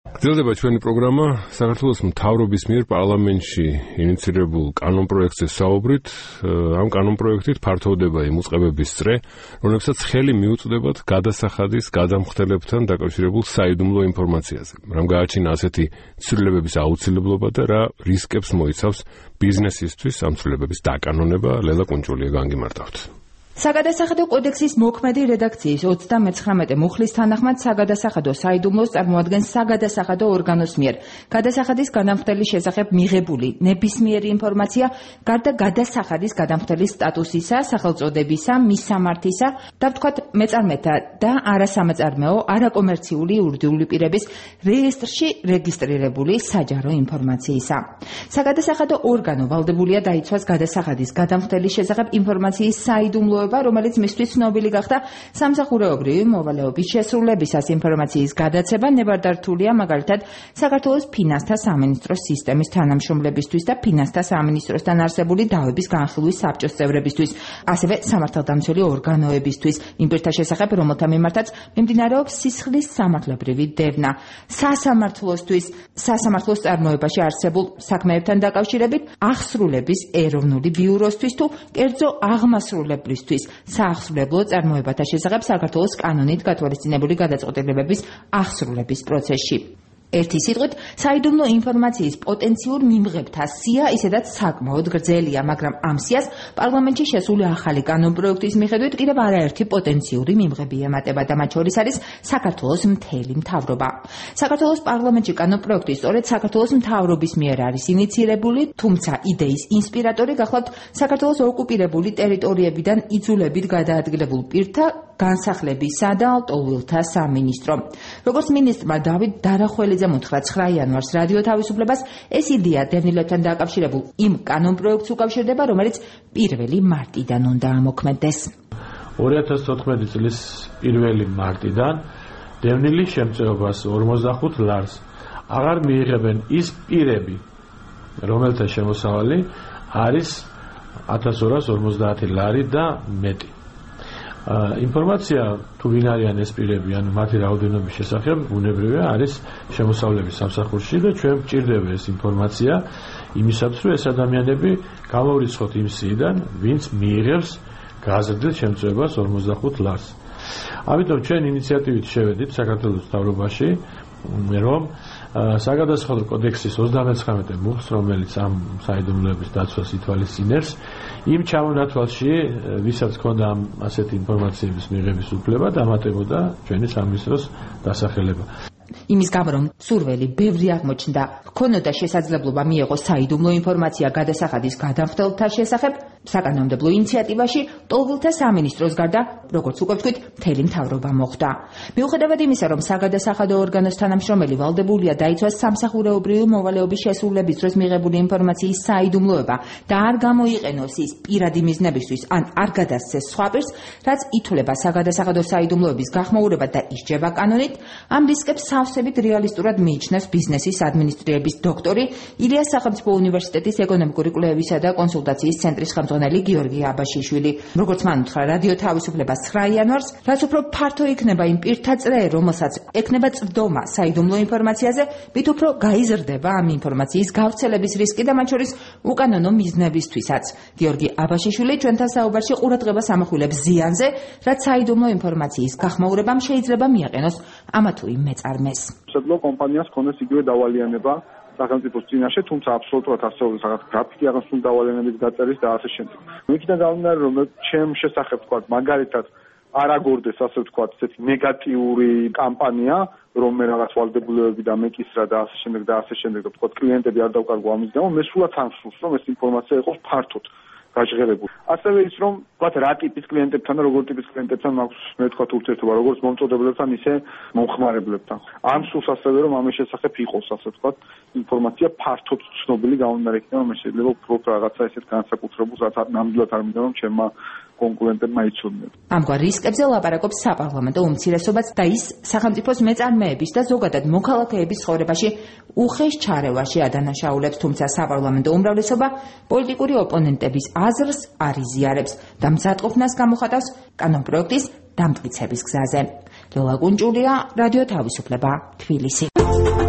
გრძელდება ჩვენი პროგრამა საქართველოს მთავრობის მიერ პარლამენტში ინიცირებულ კანონპროექტზე საუბრით. ამ კანონპროექტით ფართოვდება იმ უწყებების წრე, რომლებსაც ხელი მიუწვდებათ გადასახადის გადამხდელებთან დაკავშირებულ საიდუმლო ინფორმაციაზე. რამ გააჩინა ასეთი ცვლილებების აუცილებლობა და რა რისკებს მოიცავს ბიზნესისთვის ამ ცვლილებების დაკანონება? ლელა კუნჭულია, განგიმართავთ. საგადასახადო კოდექსის მოქმედი რედაქციის 39 მუხლის თანახმად საგადასახადო საიდუმლოს წარმოადგენს საგადასახადო ორგანოს მიერ გადასახადის გადამხდელის შესახებ მიღებული ნებისმიერი ინფორმაცია გარდა გადასახადის გადამხდელის სტატუსისა, სახელწოდებისა, მისამართისა და ვთქვათ მეწარმეთა და არასამეწარმეო არაკომერციული იურიდიული პირების რეესტრში რეგისტრირებული საჯარო ინფორმაციისა. საგადასახადო ორგანო ვალდებულია დაიცვას გადასახადის გადამხდელის შესახებ ინფორმაციის საიდუმლოება, რომელიც მისთვის ცნობილი გახდა სამსახურეობრივი მოვალეობის შესრულებისას. ინფორმაციის გადაცემა ნებადართულია მაგალითად საქართველოს ფინანსთა სამინისტროს სისტემის თანამშრომლებისთვის და ფინანსთა სამინისტროსთან არსებული დავების განხილვის საბჭოს წევრებისთვის, ასევე სამართალდამცველი ორგანოებისთვის, იმ პირთა შესახებ, რომელთა მიმართაც მიმდინარეობს სისხლის სამართლებრივი დევნა, სასამართლოს წარმოებაში არსებულ საქმეებთან დაკავშირებით, აღსრულების ეროვნული ბიუროსთვის თუ კერძო აღმასრულებლისთვის საახსრულებლო წარმოებათა შესახებ საქართველოს კანონით გათვალისწინებული გადაწყვეტილებების აღსრულების პროცესში. ერთი სიტყვით, საიდუმლო ინფორმაციის პოტენციურ მიმღებთა სია ისედაც საკმაოდ გრძელია, მაგრამ ამ სიას პარლამენტში შესული ახალი კანონპროექტის მიხედვით კიდევ არაერთი პოტენციური მიმღები ემატება და მათ შორის არის საქართველოს მთელი მთავრობა. საქართველოს პარლამენტში კანონპროექტი სწორედ საქართველოს მთავრობის მიერ არის ინიცირებული, თუმცა იდეის ინსპირატორი გახლავთ საქართველოს ოკუპირებული ტერიტორიებიდან იძულებით გადაადგილებულ პირთა განსახლებისა და ლტოლვილთა სამინისტრო. როგორც მინისტრმა დავით დარახველიძე მოთხრა 9 იანვარს რადიო თავისუფლებას, ეს იდეა დევნილებთან დაკავშირებულ იმ კანონპროექტს უკავშირდება, რომელიც 1 მარტიდან უნდა ამოქმედდეს. 2014 წლის 1 მარტიდან დევნილი შემწეობას 45 ლარს აღარ მიიღებენ ის პირები, რომელთა შემოსავალი არის 1250 ლარი და მეტი. ინფორმაცია თუ ვინ არიან ეს პირები, ანუ მათი რაოდენობის შესახებ ბუნებრივია არის შემოსავლების სამსახურში და ჩვენ გვჭირდება ეს ინფორმაცია იმისათვის, რომ ეს ადამიანები გამოვრიცხოთ იმ სიიდან, ვინც მიიღებს გაზრდილ შემწეობას 45 ლარს. ამიტომ ჩვენ ინიციატივით შევედით საქართველოს მთავრობაში, რომ საგადასახადო კოდექსის 39 მუხლს, რომელიც ამ საიდუმლოების დაცვას ითვალისწინებს, იმ ჩამონათვალში, ვისაც ქონდა ასეთი ინფორმაციების მიღების უფლება, დამატებოდა ჩვენი სამინისტროს დასახელება. იმის გამო, რომ სურველი ბევრი აღმოჩნდა, ჰქონოდა შესაძლებლობა მიეღოს საიდუმლო ინფორმაცია გადასახადის გადამხდელთა შესახებ, საკანონმდებლო ინიციატივაში ლტოლვილთა სამინისტროს გარდა, როგორც უკვე ვთქვით, მთელი მთავრობა მოხვდა. მიუხედავად იმისა, რომ საგადასახადო ორგანოს თანამშრომელი ვალდებულია დაიცვას სამსახურეობრივი მოვალეობის შესრულების დროს მიღებული ინფორმაციის საიდუმლოება და არ გამოიყენოს ის პირადი მიზნებისთვის, ან არ გადასცეს სხვა პირს, რაც ითვლება საგადასახადო საიდუმლოების გახმაურება და ისჯება კანონით, ამ რისკებს სავსებით რეალისტურად მიიჩნევს ბიზნესის ადმინისტრირების დოქტორი, ილიას სახელმწიფო უნივერსიტეტის ეკონომიკური კვლევისა და კონსულტაციის ცენტრის ხელმძღვანელი გიორგი აბაშიშვილი. როგორც მან უთხრა რადიო თავისუფლებას 9 იანვარს, რაც უფრო ფართო იქნება იმ პირთა წრე, რომელსაც ექნება წვდომა საიდუმლო ინფორმაციაზე, მით უფრო გაიზრდება ამ ინფორმაციის გავრცელების რისკი და მათ შორის უკანონო მიზნებისთვისაც. გიორგი აბაშიშვილი ჩვენთან საუბარში ყურადღებას ამახვილებს ზიანზე, რაც საიდუმლო ინფორმაციის გახმაურებამ შეიძლება მიაყენოს ამა თუ იმ მეწარმეს. შესაძლოა კომპანიას ქონდეს იგივე დავალიანება სახელმწიფოს წინაშე, თუმცა აბსოლუტურად ასეული რაღაც გრაფიკი აღსულ დავალიანების დაწერის და ასე შემდეგ. იქიდან გამომდინარე, რომ ჩემ შესახებ თქვა, მაგალითად არ აგორდეს ასე ვთქვა, ესეთი ნეგატიური კამპანია, რომ მე რაღაც ვალდებულებები და მეკისრა და ასე შემდეგ და ასე შემდეგ და თქვა კლიენტები არ დავკარგო ამის გამო, მე სულაც ამსულს, რომ ეს ინფორმაცია იყოს ფართოდ გაჟღერებული. ასევე ის რომ ვთქვათ რა ტიპის კლიენტებთან და როგორ ტიპის კლიენტებთან მაქვს მე ვთქვათ ურთიერთობა, როგორც მომწოდებლებთან, ისე მომხმარებლებთან. ამ სულს ასევე რომ ამის შესახებ იყოს ასე ვთქვათ ინფორმაცია ფართოდ ცნობილი გამომდინარე იქნება, მე შეიძლება უფრო რაღაცა ესეთ განსაკუთრებულს, რაც ნამდვილად არ მინდა რომ ჩემმა კონკურენტებმა იცოდნენ. ამგვარ რისკებზე ლაპარაკობს საპარლამენტო უმცირესობაც და ის სახელმწიფოს მეწარმეების და ზოგადად მოქალაქეების ცხოვრებაში უხეშ ჩარევაში ადანაშაულებს, თუმცა საპარლამენტო უმრავლესობა პოლიტიკური ოპონენტების აზრს არ იზიარებს და მზადყოფნას გამოხატავს კანონპროექტის დამტკიცების გზაზე. ლელა კუნჭულია, რადიო თავისუფლება, თბილისი.